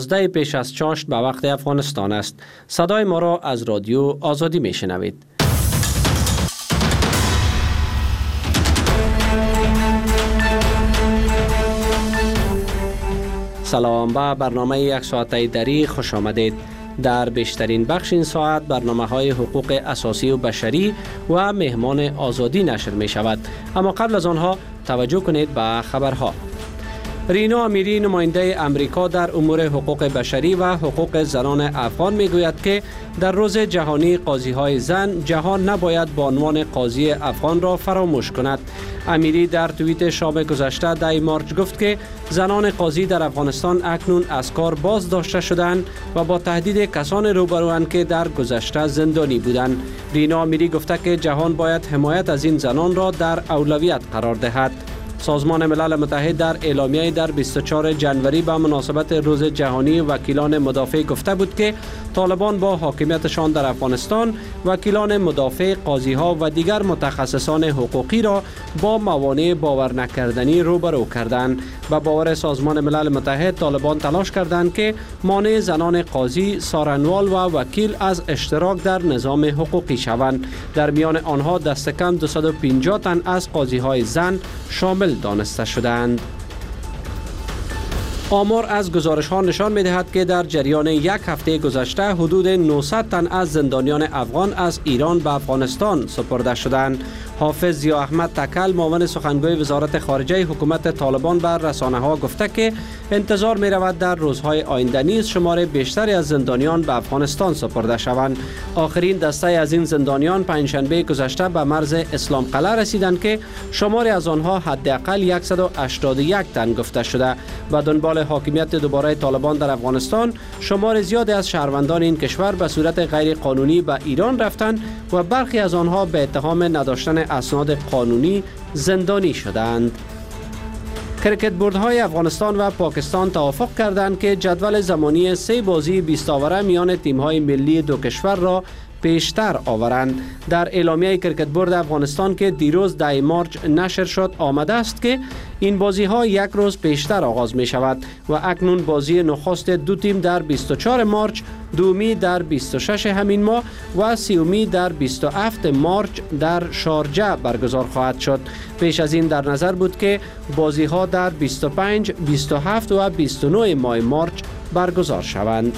11 پیش از چاشت به وقت افغانستان است. صدای ما را از رادیو آزادی میشنوید. سلام، به برنامه یک ساعته دری خوش آمدید. در بیشترین بخش این ساعت برنامه‌های حقوق اساسی و بشری و مهمان آزادی نشر می شود. اما قبل از آنها توجه کنید به خبرها. رینا امیری نماینده امریکا در امور حقوق بشری و حقوق زنان افغان می گوید که در روز جهانی قاضی‌های زن جهان نباید به عنوان قاضی افغان را فراموش کند. امیری در توییت شام گذشته 10 مارچ گفت که زنان قاضی در افغانستان اکنون از کار باز داشته شدند و با تهدید کسان روبروند که در گذشته زندانی بودند. رینا امیری گفته که جهان باید حمایت از این زنان را در اولویت قرار دهد. سازمان ملل متحد در اعلامیه در 24 جنوری به مناسبت روز جهانی وکیلان مدافع گفته بود که طالبان با حاکمیتشان در افغانستان وکیلان مدافع، قاضی‌ها و دیگر متخصصان حقوقی را با موانع باور نکردنی روبرو کردند. به باور سازمان ملل متحد طالبان تلاش کردند که مانع زنان قاضی، سارنوال و وکیل از اشتراک در نظام حقوقی شوند. در میان آنها دست کم 250 تن از قاضی‌های زن شامل دانسته شدند. آمار از گزارش‌ها نشان می‌دهد که در جریان یک هفته گذشته حدود 900 تن از زندانیان افغان از ایران به افغانستان سپرده شدند. حافظ ضیا احمد تکل، معاون سخنگوی وزارت خارجه حکومت طالبان بر رسانه‌ها گفته که انتظار می‌رود در روزهای آینده نیز شمار بیشتری از زندانیان به افغانستان سپرده شوند. آخرین دسته از این زندانیان پنجشنبه گذشته به مرز اسلام قلعه رسیدند که شماری از آنها حداقل 181 تن گفته شده. و دنبال حاکمیت دوباره طالبان در افغانستان، شمار زیادی از شهروندان این کشور به صورت غیر قانونی به ایران رفتند و برخی از آنها به اتهام نداشتن اسناد قانونی زندانی شدند. کرکت بوردهای افغانستان و پاکستان توافق کردند که جدول زمانی 3 بازی 20 اوره میان تیم‌های ملی دو کشور را پیشتر آورند. در اعلامیه کرکت بورد افغانستان که دیروز 10 مارچ نشر شد آمده است که این بازی ها یک روز پیشتر آغاز می شود و اکنون بازی نخست دو تیم در 24 مارچ، دومی در 26 همین ماه و سیومی در 27 مارچ در شارجه برگزار خواهد شد. پیش از این در نظر بود که بازی ها در 25، 27 و 29 ماه مارچ برگزار شوند.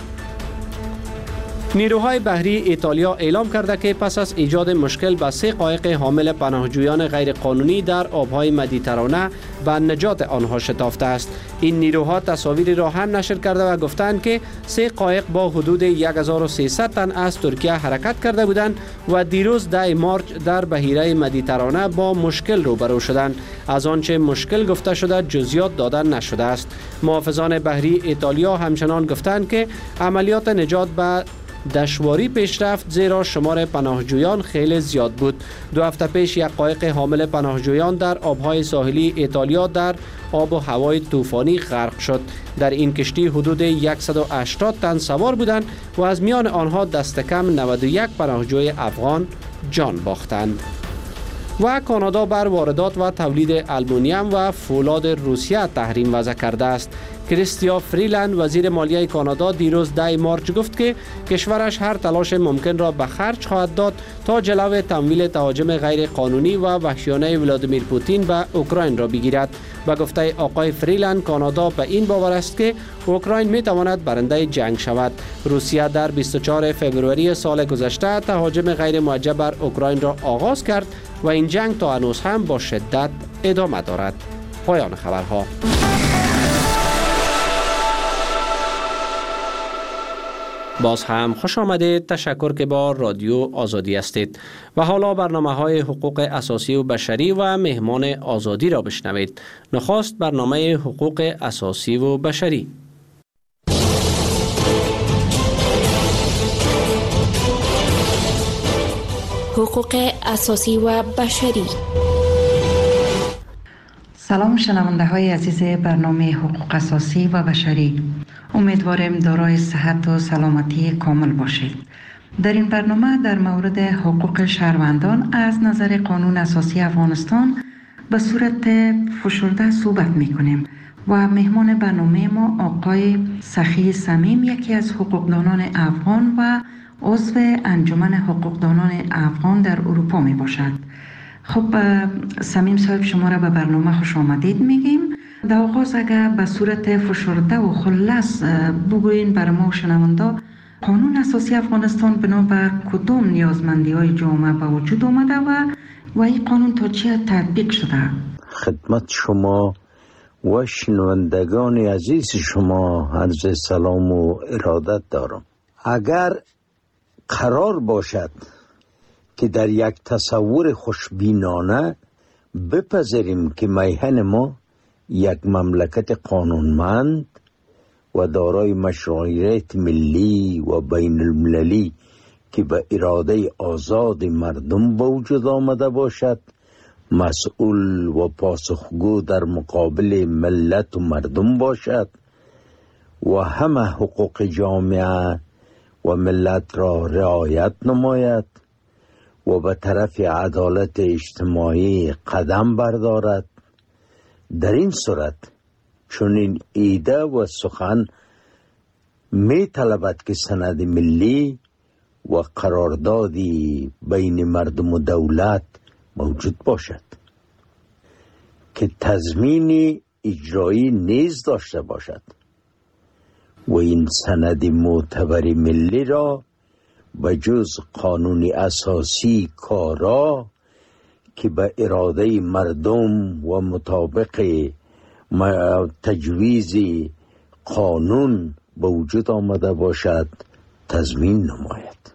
نیروهای بحری ایتالیا اعلام کرده که پس از ایجاد مشکل به 3 قایق حامل پناهجویان غیرقانونی در آبهای مدیترانه به نجات آنها شتافته است. این نیروها تصاویری را هم نشر کرده و گفتند که 3 قایق با حدود 1300 تن از ترکیه حرکت کرده بودند و دیروز 10 مارچ در بحیره مدیترانه با مشکل روبرو شدند. از آنچه مشکل گفته شده جزئیات داده نشده است. محافظان بحری ایتالیا همچنان گفتند که عملیات نجات به دشواری پیش رفت زیرا شمار پناهجویان خیلی زیاد بود. 2 هفته پیش یک قایق حامل پناهجویان در آبهای ساحلی ایتالیا در آب و هوای طوفانی غرق شد. در این کشتی حدود 180 تن سوار بودند و از میان آنها دست کم 91 پناهجوی افغان جان باختند. و کانادا بر واردات و تولید آلومینیوم و فولاد روسیه تحریم وضع کرده است. کریستیا فریلند وزیر مالیه کانادا دیروز 10 مارچ گفت که کشورش هر تلاش ممکن را به خرج خواهد داد تا جلو تمویل تهاجم غیر قانونی و وحشیانه ولادیمیر پوتین به اوکراین را بگیرد. به گفته آقای فریلند کانادا به این باور است که اوکراین می تواند برنده جنگ شود. روسیه در 24 فوریه سال گذشته تهاجم غیر موجه بر اوکراین را آغاز کرد و این جنگ تا هنوز هم با شدت ادامه دارد. پایان خبرها. باز هم خوش آمدید. تشکر که با رادیو آزادی هستید. و حالا برنامه‌های حقوق اساسی و بشری و مهمان آزادی را بشنوید. نخست برنامه حقوق اساسی و بشری. حقوق اساسی و بشری. سلام شنونده های عزیز برنامه حقوق اساسی و بشری. امیدواریم دارای صحت و سلامتی کامل باشید. در این برنامه در مورد حقوق شهروندان از نظر قانون اساسی افغانستان به صورت فشرده صحبت می کنیم و مهمان برنامه ما آقای سخی صمیم، یکی از حقوقدانان افغان و عضو انجمن حقوقدانان افغان در اروپا می باشد. خب صمیم صاحب، شما را به برنامه خوش آمدید میگیم. در آغاز اگر به صورت فشرده و خلاص بگوین برای ما شنونده، قانون اساسی افغانستان بنابر کدام نیازمندی های جامعه به وجود آمده و این قانون تا چه تطبیق شده؟ خدمت شما و شنوندگان عزیز شما عرض سلام و ارادت دارم. اگر قرار باشد که در یک تصور خوشبینانه بپذیریم که میهن ما یک مملکت قانونمند و دارای مشروعیت ملی و بین المللی که به اراده آزاد مردم به وجود آمده باشد، مسئول و پاسخگو در مقابل ملت و مردم باشد و همه حقوق جامعه و ملت را رعایت نماید و به طرف عدالت اجتماعی قدم بردارد، در این صورت چنین ایده و سخن می طلبد که سند ملی و قراردادی بین مردم و دولت موجود باشد که تضمین اجرایی نیز داشته باشد و این سند معتبر ملی را به جز قانون اساسی کارا که به اراده مردم و مطابق تجویز قانون به وجود آمده باشد تضمین نماید.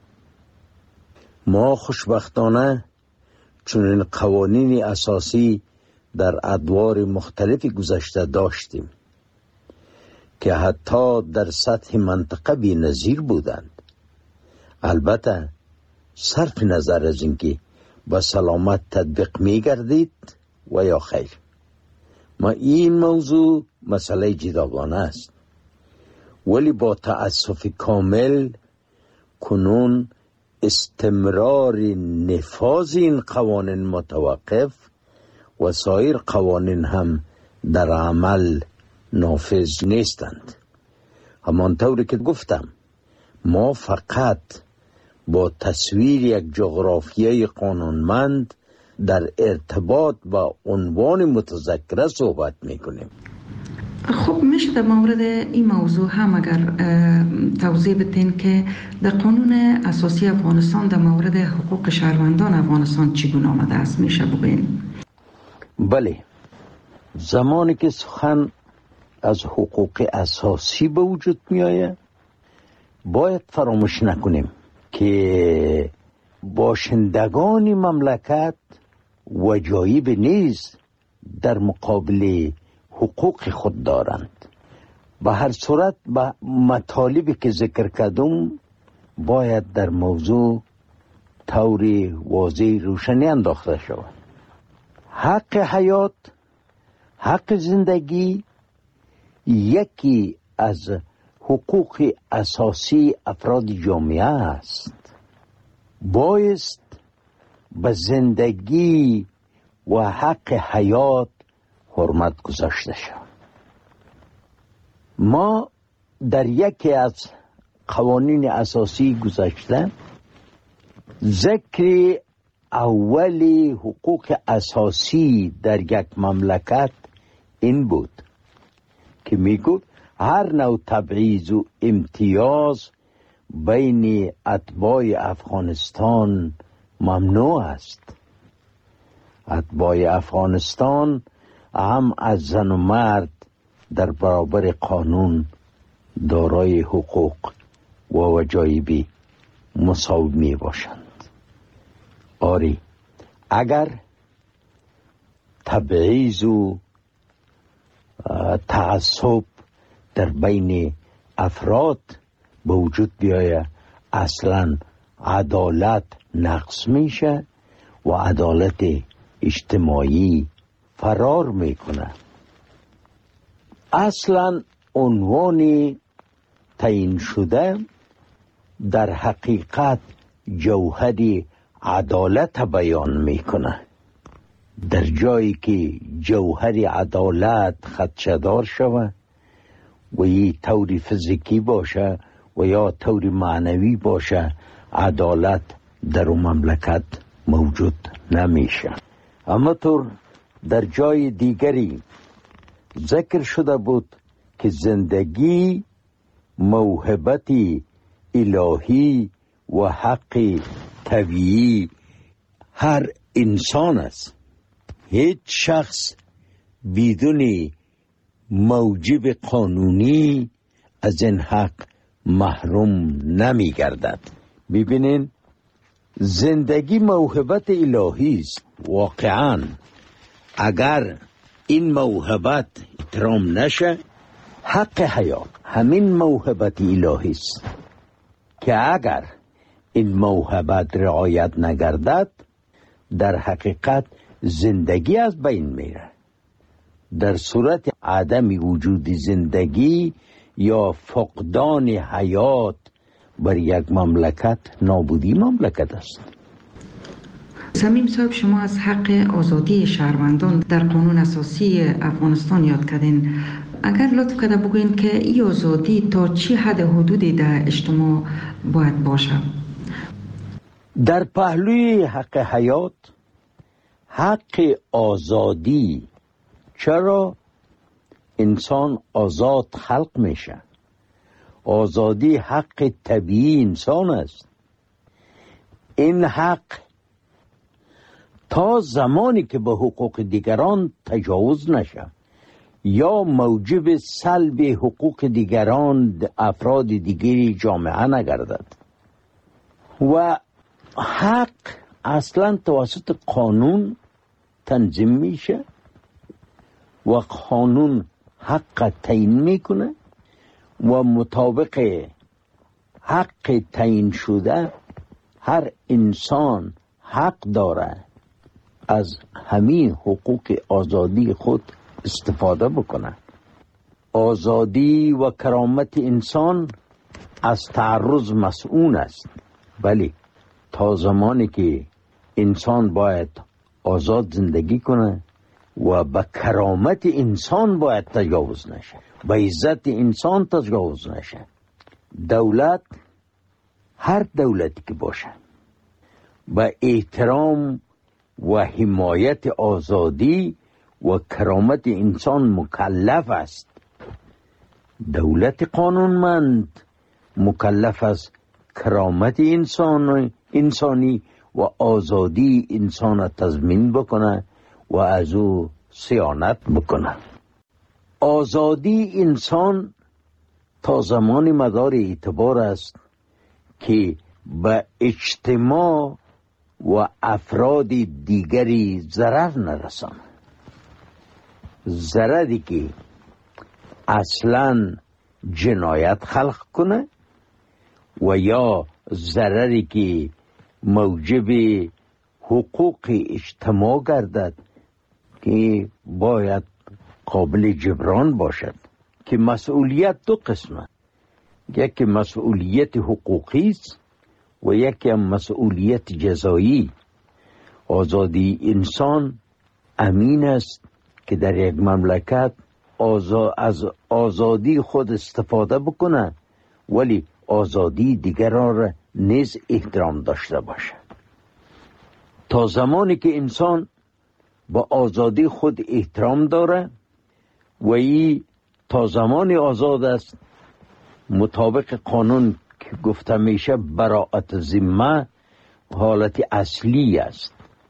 ما خوشبختانه چنین قوانین اساسی در ادوار مختلف گذشته داشتیم که حتی در سطح منطقه بی‌نظیر بودند. البته صرف نظر از اینکه با سلامت تطبیق می گردید و یا خیر، ما این موضوع مسئله جداگانه است، ولی با تأسف کامل کنون استمرار نفاذ این قوانین متوقف و سایر قوانین هم در عمل نافذ نیستند. همانطوری که گفتم، ما فقط با تصویر یک جغرافیای قانونمند در ارتباط با عنوان متذکره صحبت میکنیم. خب میشه در مورد این موضوع هم اگر توضیح بدین که در قانون اساسی افغانستان در مورد حقوق شهروندان افغانستان چگونه آمده است، میشه بگوین؟ بله، زمانی که سخن از حقوق اساسی به وجود می آید باید فراموش نکنیم که باشندگان مملکت وجایب نیز در مقابل حقوق خود دارند. به هر صورت به مطالبی که ذکر کردم باید در موضوع طور واضح روشنی انداخته شود. حق حیات، حق زندگی یکی از حقوق اساسی افراد جامعه است. بایست به زندگی و حق حیات حرمت گذاشته شود. ما در یکی از قوانین اساسی گذشته ذکر اولی حقوق اساسی در یک مملکت این بود که میگو هر نوع تبعیض و امتیاز بین اتباع افغانستان ممنوع است. اتباع افغانستان هم از زن و مرد در برابر قانون دارای حقوق و وجایبی مساوی می باشند. آری، اگر تبعیض و تعصب در بین افراد به وجود بیاید، اصلا عدالت نقص میشه و عدالت اجتماعی فرار میکنه. اصلا عنوان تعیین شده در حقیقت جوهر عدالت بیان میکنه. در جایی که جوهر عدالت خدشه‌دار شود و یه طور فیزیکی باشه و یا طور معنوی باشه، عدالت در اون مملکت موجود نمیشه. اما طور در جای دیگری ذکر شده بود که زندگی موهبت الهی و حق طبیعی هر انسان است. هیچ شخص بدون موجب قانونی از این حق محروم نمی گردد. ببینین، زندگی موهبت الهی است. واقعا اگر این موهبت احترام نشه، حق حیات همین موهبت الهی است که اگر این موهبت رعایت نگردد، در حقیقت زندگی از بین میره. در صورت عدم وجود زندگی یا فقدان حیات بر یک مملکت، نابودی مملکت است. صمیم صاحب، شما از حق آزادی شهروندان در قانون اساسی افغانستان یاد کردین. اگر لطف کرده بگوین که این آزادی تا چی حد حدودی در اجتماع باید باشه؟ در پهلوی حق حیات، حق آزادی، چرا انسان آزاد خلق میشه؟ آزادی حق طبیعی انسان است. این حق تا زمانی که به حقوق دیگران تجاوز نشه یا موجب سلب حقوق دیگران افراد دیگری جامعه نگردد. و حق اصلا توسط قانون تنظیم میشه و قانون حق تعیین میکنه و مطابق حق تعیین شده هر انسان حق داره از همین حقوق آزادی خود استفاده بکنه. آزادی و کرامت انسان از تعرض مسئول است، ولی تا زمانی که انسان باید آزاد زندگی کنه و به کرامت انسان باید تجاوز نشه، به عزت انسان تجاوز نشه. دولت، هر دولتی که باشه، با احترام و حمایت آزادی و کرامت انسان مکلف است. دولت قانونمند مکلف است کرامت انسانی و آزادی انسان را تضمین بکنه و از او صیانت بکنه. آزادی انسان تا زمان مدار اعتبار است که به اجتماع و افراد دیگری ضرر نرسانه. ضرری که اصلا جنایت خلق کنه و یا ضرری که موجب حقوق اجتماع گردد که باید قابل جبران باشد. که مسئولیت دو قسمه، یکی مسئولیت حقوقی است و یکی مسئولیت جزایی. آزادی انسان امین است که در یک مملکت از آزادی خود استفاده بکنه، ولی آزادی دیگران را نیز احترام داشته باشه. تا زمانی که انسان با آزادی خود احترام داره و ای تا زمانی آزاد است، مطابق قانون که گفته میشه براءت ذمه حالت اصلی است.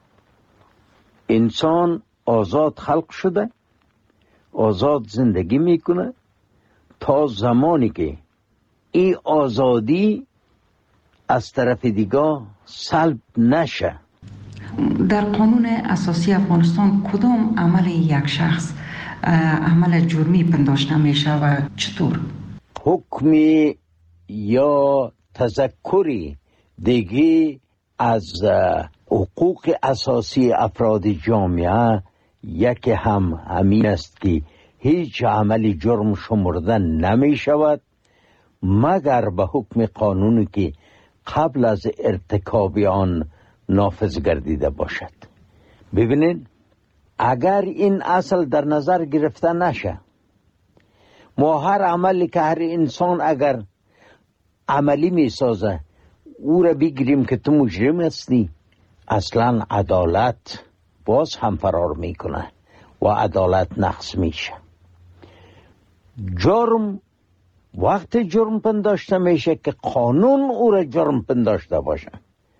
انسان آزاد خلق شده، آزاد زندگی میکنه تا زمانی که این آزادی از طرف دیگه سلب نشه. در قانون اساسی افغانستان کدام عمل یک شخص عمل جرمی پنداشته میشه و چطور؟ حکمی یا تذکری دیگه از حقوق اساسی افراد جامعه یکی همین است که هیچ عمل جرم شمرده نمی شود مگر به حکم قانونی که قبل از ارتکاب آن نافذ گردیده باشد. ببینید، اگر این اصل در نظر گرفته نشه، ما هر عملی که هر انسان اگر عملی می سازه او را بگیریم که تو مجرم هستی، اصلا عدالت باز هم فرار میکنه و عدالت نقص میشه. جرم وقت جرم پنداشته میشه که قانون او را جرم پنداشته باشه،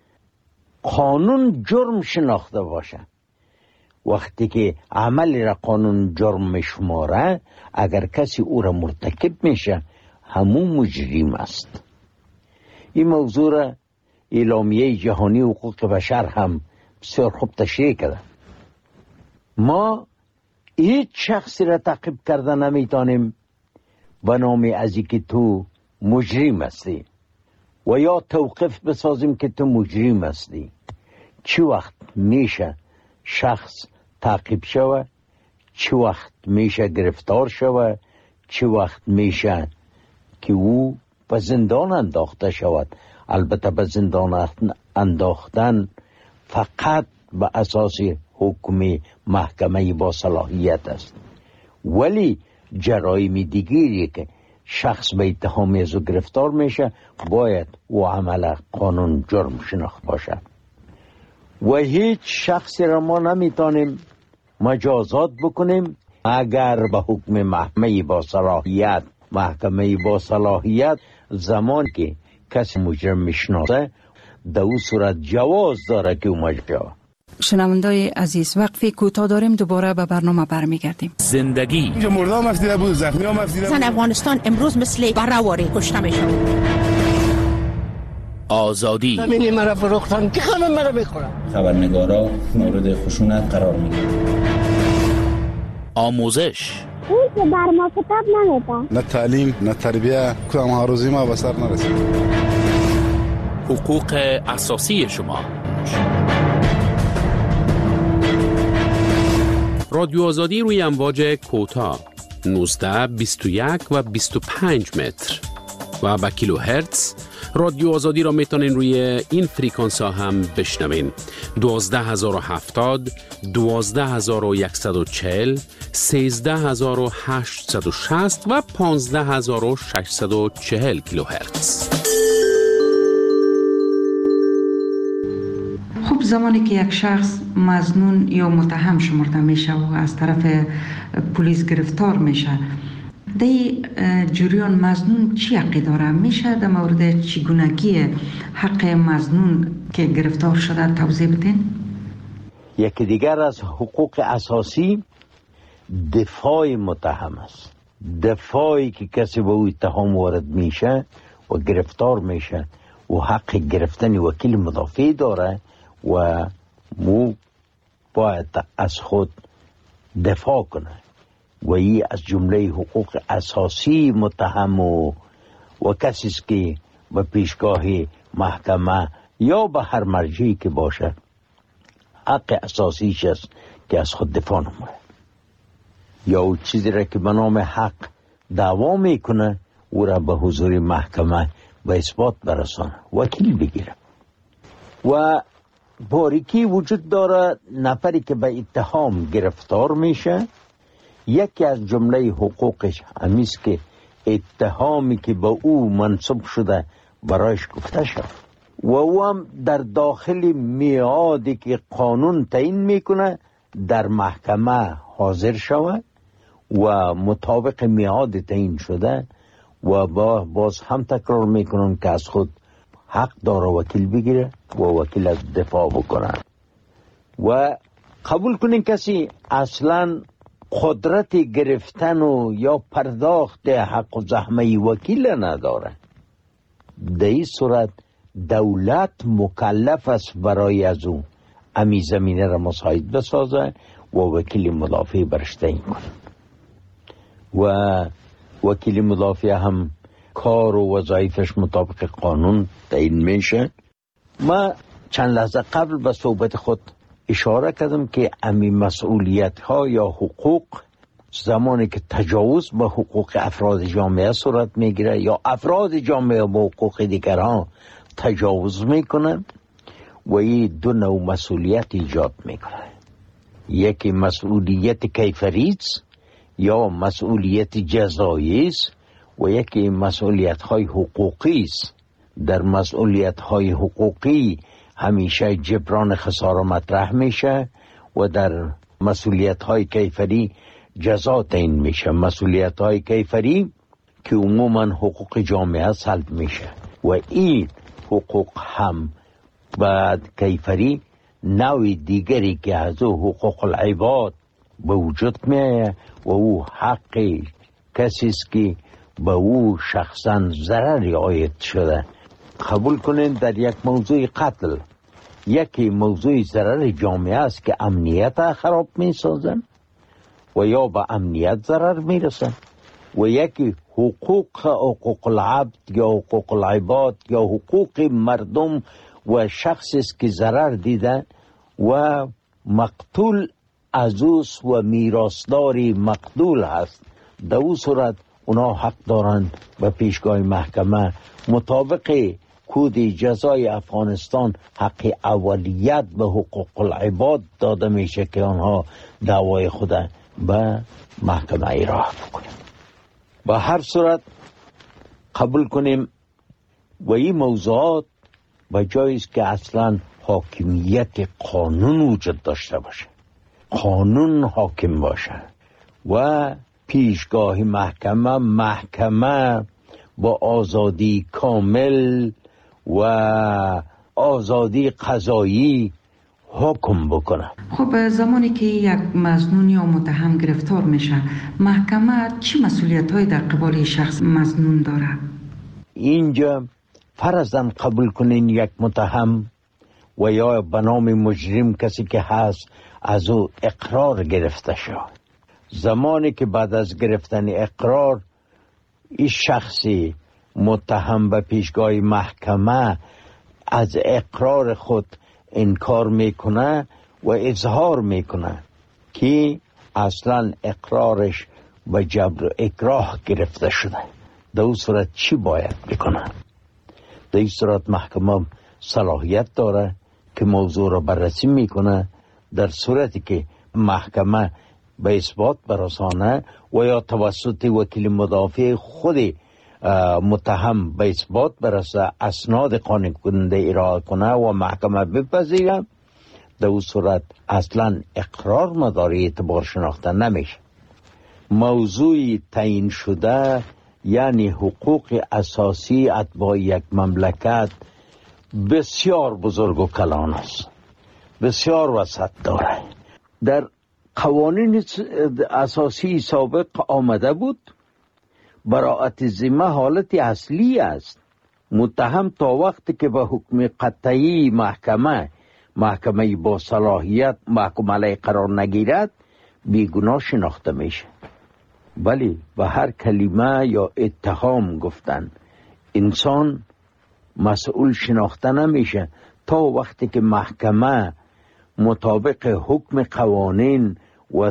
قانون جرم شناخته باشه. وقتی که عملی را قانون جرم میشماره، اگر کسی او را مرتکب میشه همون مجرم است. این موضوع را اعلامیه جهانی حقوق بشر هم بسیار خوب تشریح کرده. ما هیچ شخصی را تعقیب کرده نمیتونیم به نام از که تو مجرم هستی و یا توقیف بسازیم که تو مجرم هستی. چه وقت میشه شخص تعقیب شوه، چه وقت میشه گرفتار شوه، چه وقت میشه که او به زندان انداخته شود. البته به زندان انداختن فقط به اساس حکم محکمه با صلاحیت است، ولی جرایم دیگری که شخص به اتهام از او گرفتار میشه باید او عمل قانون جرم شناخت باشه و هیچ شخصی را ما نمیتونیم مجازات بکنیم اگر به حکم محکمه با صلاحیت، محکمه با صلاحیت زمان که کسی مجرم میشناسه در او صورت جواز داره که او مجرم. شنوندای عزیز، وقفی کوتاه داریم، دوباره به برنامه برمیگردیم. زندگی اینجا مردم مفیده بود، زخمی ها مفیده بود. افغانستان امروز مثل برهواری کشته میشود. آزادی همینی مرا فروختن که همه مرا بخورن. خبرنگارا مورد خشونت قرار میگیرن. آموزش اون که بر ما کتاب نمیده، نه تعلیم نه تربیه، کدام ها روزی ما به سر نرسید. حقوق اساسی شما. رادیو آزادی روی امواج کوتاه 19 21 و 25 متر و با کیلو هرتز. رادیو آزادی را میتونین روی این فریکانس ها هم بشنوین. 12070 12140 13860 و 15640 کیلو هرتز. خب زمانی که یک شخص مظنون یا متهم شمرده میشه و از طرف پلیس گرفتار میشه، دی جریان مظنون چی حقی داره؟ میشه در مورد چگونگی حق مظنون که گرفتار شده توضیح بدین؟ یکی دیگر از حقوق اساسی دفاع متهم است. دفاعی که کسی به او اتهام وارد میشه و گرفتار میشه و حق گرفتن وکیل مدافع داره و مو باید از خود دفاع کنه و این از جمله حقوق اساسی متهم و کسی است که به پیشگاه محکمه یا به هر مرجعی که باشه حق اساسیش است که از خود دفاع نمونه یا او چیزی را که به نام حق دعوا میکنه او را به حضور محکمه به اثبات برسانه، وکیل بگیره. و باریکی وجود داره نفری که به اتهام گرفتار میشه، یکی از جمله حقوقش همیست که اتهامی که به او منصوب شده برایش گفته شد و او هم در داخل میعادی که قانون تعیین میکنه در محکمه حاضر شود و مطابق میعاد تعیین شده و باز هم تکرار میکنن که از خود حق داره وکیل بگیره و وکیل از دفاع بکنه. و قبول کنین کسی اصلا قدرت گرفتن و یا پرداخت حق و زحمه وکیل نداره، در این صورت دولت مکلف است برای از او امی زمینه را مساعد بسازه و وکیل مدافع برش تعیین کنه و وکیل مدافع هم کار و وظایفش مطابق قانون تعیین میشه. ما چند لحظه قبل به صحبت خود اشاره کردم که امی مسئولیت ها یا حقوق زمانی که تجاوز به حقوق افراد جامعه صورت میگیره یا افراد جامعه به حقوق دیگران تجاوز میکنن و این دو نوع مسئولیت ایجاد میکنه. یکی مسئولیت کیفری است یا مسئولیت جزایی است و یکی مسئولیت های حقوقی است. در مسئولیت های حقوقی همیشه جبران خسارة مطرح میشه و در مسئولیت های کیفری جزا تعیین میشه. مسئولیت های کیفری که عموما حقوق جامعه سلب میشه و این حقوق هم بعد کیفری نوع دیگری که از حقوق العباد به وجود میه و او حق کسی است که به او شخصا ضرری عاید شده. قبول کنین در یک موضوع قتل یکی موضوع ضرر جامعه است که امنیت خراب می سازن و یا به امنیت ضرر می رسن و یکی حقوق العبد یا حقوق العباد یا حقوق مردم و شخصی است که ضرر دیده و مقتول عزوز و میراثداری مقتول هست. در او صورت اونا حق دارند به پیشگاه محکمه مطابق کود جزای افغانستان حق اولیت به حقوق العباد داده میشه که آنها دعوای خود به محکمه ایراه بکنیم. به هر صورت قبول کنیم و این موضوعات به جایی است که اصلا حاکمیت قانون وجود داشته باشه، قانون حاکم باشه و پیشگاه محکمه با آزادی کامل و آزادی قضایی حکم بکنه. خب زمانی که یک مظنون یا متهم گرفتار میشه، محکمه چی مسئولیت‌هایی در قبال شخص مظنون داره؟ اینجا فرضاً قبول کنین یک متهم و یا به نام مجرم کسی که هست از او اقرار گرفته شد. زمانی که بعد از گرفتن اقرار این شخصی متهم به پیشگاه محکمه از اقرار خود انکار میکنه و اظهار میکنه که اصلا اقرارش به جبر و اکراه گرفته شده، در اون صورت چی باید بکنه؟ در این صورت محکمه صلاحیت داره که موضوع را بررسی میکنه. در صورتی که محکمه به اثبات برسانه و یا توسط وکیل مدافع خود متهم به اثبات برسه، اسناد قانع کننده ارائه کنه و محکمه بپذیره، در اون صورت اصلا اقرار مداری اعتبار شناخته نمیشه. موضوع تعیین شده یعنی حقوق اساسی اتباع یک مملکت بسیار بزرگ و کلان است، بسیار وسعت داره. در قوانین اساسی سابق آمده بود براءت ذمه حالت اصلی است. متهم تا وقتی که به حکم قطعی محکمه با صلاحیت محکوم علیه قرار نگیرد بیگناه شناخته میشه. ولی به هر کلمه یا اتهام گفتن انسان مسئول شناخته نمیشه تا وقتی که محکمه مطابق حکم قوانین و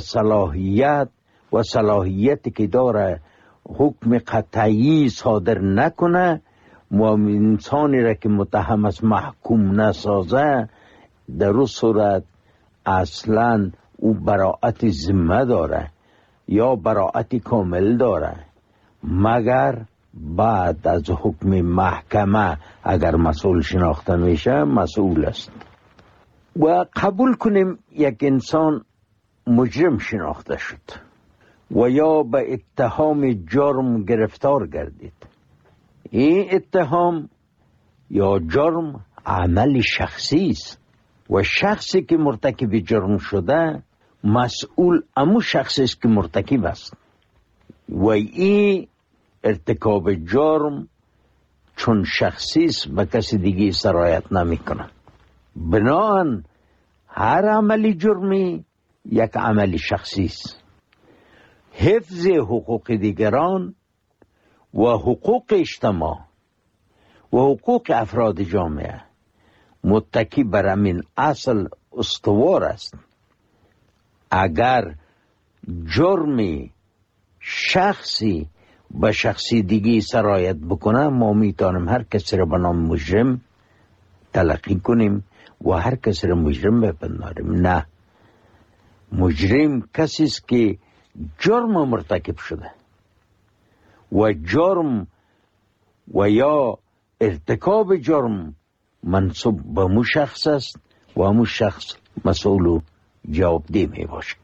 صلاحیتی که داره حکم قطعی صادر نکنه و انسانی را که متهم است محکوم نسازه، در اون صورت اصلا او براءت ذمه داره یا براءت کامل داره، مگر بعد از حکم محکمه اگر مسئول شناخته میشه مسئول است. و قبول کنیم یک انسان مجرم شناخته شد و یا به اتهام جرم گرفتار گردید. این اتهام یا جرم عمل شخصی است و شخصی که مرتکب جرم شده مسئول امو شخصی است که مرتکب است و این ارتکاب جرم چون شخصی است به کسی دیگه سرایت نمی کنه. بناهن هر عملی جرمی یک عمل شخصی است. حفظ حقوق دیگران و حقوق اجتماع و حقوق افراد جامعه متکی بر همین اصل استوار است. اگر جرمی شخصی به شخصی دیگی سرایت بکنه، ما میتونیم هر کسی را به نام مجرم تلقی کنیم و هر کسی را مجرم بپنداریم. نه، مجرم کسی است که جرم مرتکب شده و جرم و یا ارتکاب جرم منصوب به مو شخص است و همون شخص مسئول و جوابدeh می باشد.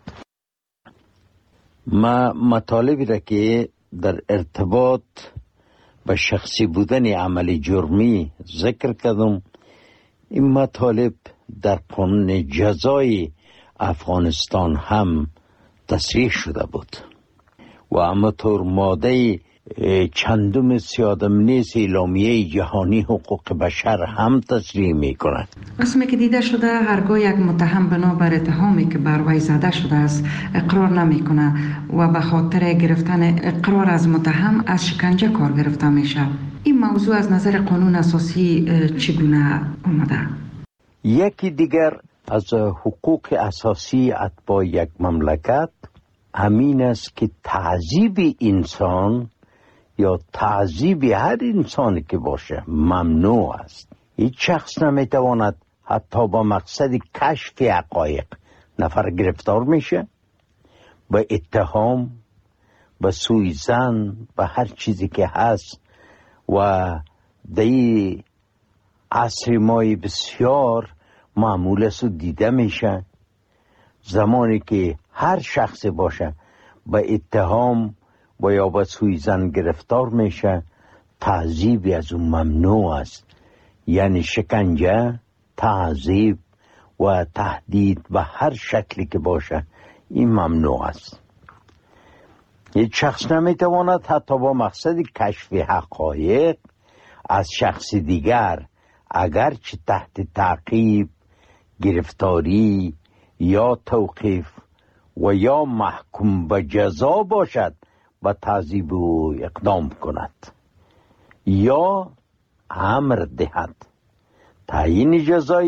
ما مطالبی را که در ارتباط به شخصی بودن عمل جرمی ذکر کردم، این مطالب در قانون جزای افغانستان هم تصریح شده بود و همانطور ماده چندم 39 اعلامیه جهانی حقوق بشر هم تصریح می کند. رسمی که دیده شده هرگاه یک متهم بنابر اتهامی که بر وی زده شده است اقرار نمی کنه و به خاطر گرفتن اقرار از متهم از شکنجه کار گرفته میشه. این موضوع از نظر قانون اساسی چگونه آمده؟ یکی دیگر از حقوق اساسی اتباع یک مملکت همین است که تعذیب انسان یا تعذیب هر انسانی که باشه ممنوع است. هیچ شخص نمیتواند حتی با مقصد کشف حقایق نفر گرفتار میشه، به اتهام، به سوءظن، به هر چیزی که هست و در عصر مای بسیار معمول است و دیده میشه. زمانی که هر شخص باشه به اتهام و یا به سوءظن گرفتار میشه، تعذیبی از اون ممنوع است. یعنی شکنجه، تعذیب و تهدید به هر شکلی که باشه این ممنوع است. یک شخص نمیتواند حتی با مقصد کشف حقایق از شخص دیگر اگرچه تحت تعقیب، گرفتاری یا توقیف و یا محکوم به جزا باشد و تعذیب و اقدام کند یا امر دهد. تعیین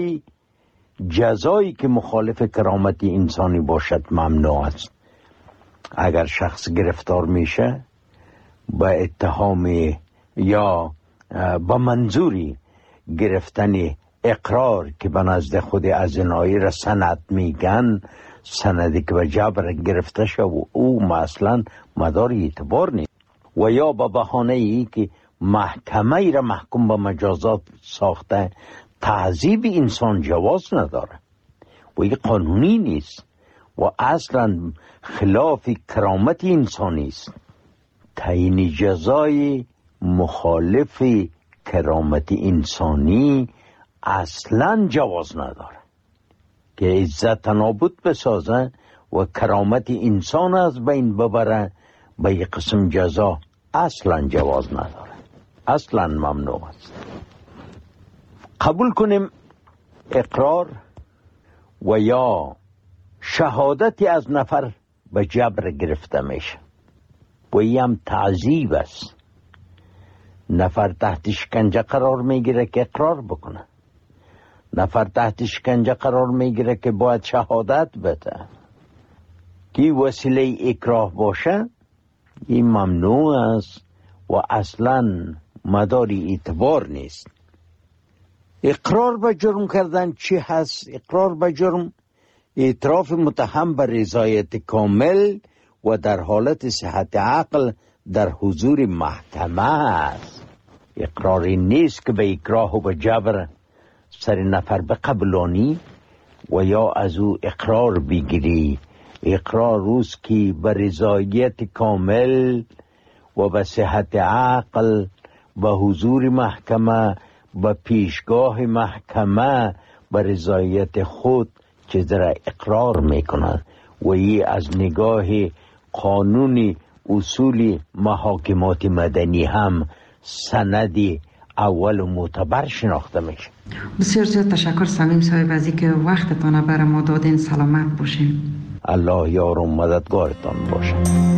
جزایی که مخالف کرامت انسانی باشد ممنوع است. اگر شخص گرفتار میشه با اتهام یا با منظوری گرفتن اقرار که به نزد خود ازنایی را سند میگن، سندی که به جبر گرفته شد و او مثلا مدار اعتبار نیست، و یا با بهانه ای که محکمه ای را محکوم به مجازات ساخته، تعذیب انسان جواز نداره و این قانونی نیست و اصلا خلاف کرامت انسانی است. تعیین جزای مخالف کرامت انسانی اصلا جواز نداره که عزت نابود بسازه و کرامت انسان از بین ببره. به یک قسم جزا اصلا جواز نداره، اصلا ممنوع است. قبول کنیم اقرار و یا شهادتی از نفر به جبر گرفته میشه و این هم تعذیب است. نفر تحت شکنجه قرار میگیره که اقرار بکنه، نفر تحت شکنجه قرار میگیره که باید شهادت بده. که وسیله اکراه باشه این ممنوع است و اصلا مداری اعتبار نیست. اقرار به جرم کردن چی هست؟ اقرار به جرم اعتراف متهم به رضایت کامل و در حالت صحت عقل در حضور محکمه است. اقراری نیست که به اکراه و به جبر سر نفر بقبلانی و یا از او اقرار بگیری. اقرار روز که به رضایت کامل و به صحت عقل به حضور محکمه، به پیشگاه محکمه به رضایت خود چیز را اقرار میکنند و این از نگاه قانون اصول محاکمات مدنی هم سندی اول و معتبر شناخته میشه. بسیار زیاد تشکر صمیم صاحب از اینکه وقتتان برای ما دادین. سلامت باشین. الله یار و مددگارتان باشه.